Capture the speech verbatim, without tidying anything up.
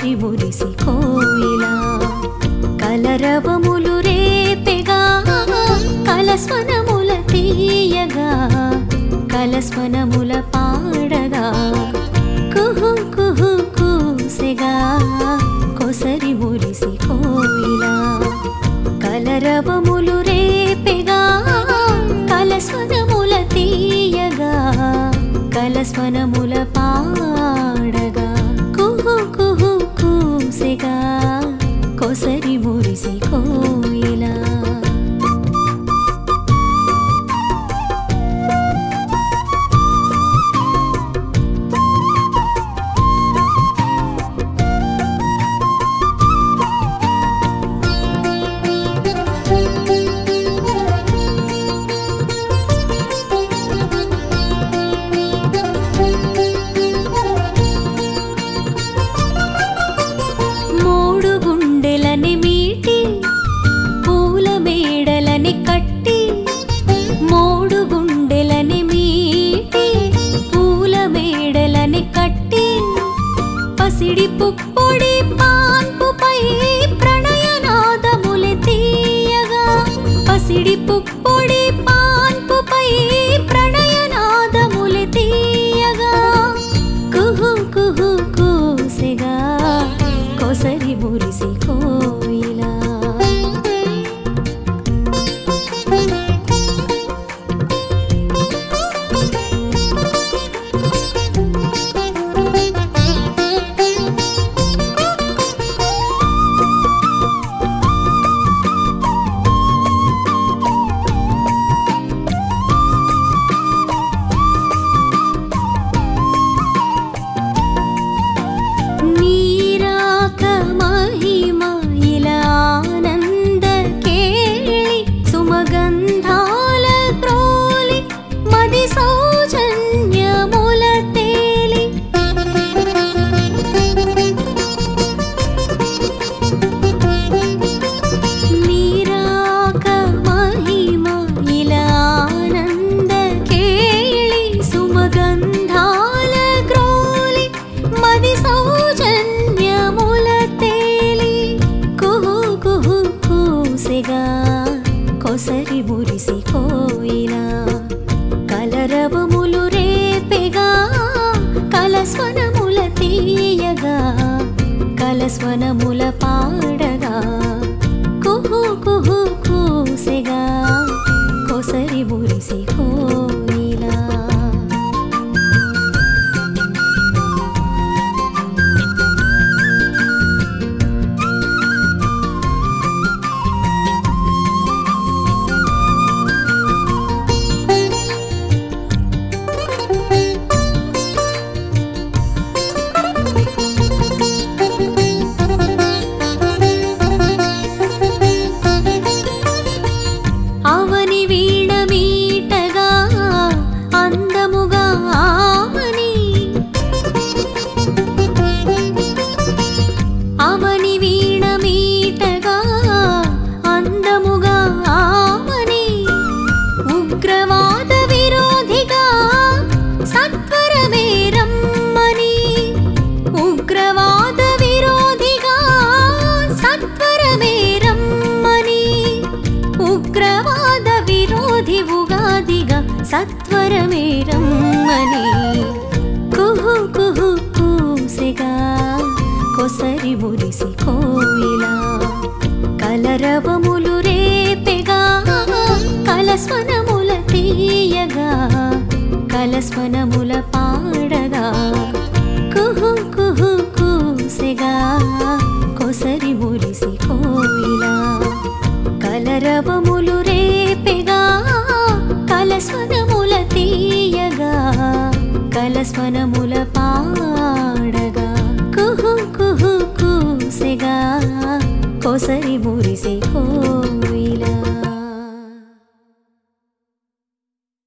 కొసరి మురిసి కోయిలా కలరవములు రేపెగా కలస్వనముల తీయగా కలస్వనముల పాడగా కుహు కుహు కూసెగా కొసరి మురిసి కోయిలా కలరవములు రేపెగా కలస్వనముల తీయగా కలస్వనముల పాడగా కుహు కుహు కూసెగా కొసరి మురిసి కోయిలా పసిడి పుప్పొడి పాన్పుపై ప్రణయనాదములె తీయగా పసిడి పుప్పొడి పాన్పుపై ప్రణయనాదములె తీయగా కుహు కుహు కూసెగా కొసరి మురిసి కోయిలా కొసరి మురిసి కోయిలా కలరవములు రేపెగా కలస్వనముల తీయగా కలస్వనముల పాడగా కుహు కుహు కూసెగా కొసరి మురిసి కోయిలా అవని వీణ మీటగా అందముగా ఆమని అవని వీణ మీటగా అందముగా ఆమని ఉగ్రవాద విరోధిగా సత్వరమే రమ్మని ఉగ్రవాద విరోధిగా సత్వరమే రమ్మని ఉగ్రవాద విరోధి ఉగాదిగా సత్వరమే రమ్మని కుహు కుహు కూసెగా కొసరి మురిసి కోయిలా కలరవములు రేపెగా కలస్వనముల తీయగా కలస్వనముల పాడగా కుహు కుహు కూసెగా కొసరి మురిసి కోయిలా కలరవములు రేపెగా కలస్వనముల తీయగా కలస్వనముల పాడగా కుహు కుహు కూసెగా కొసరి మురిసి కోయిలా।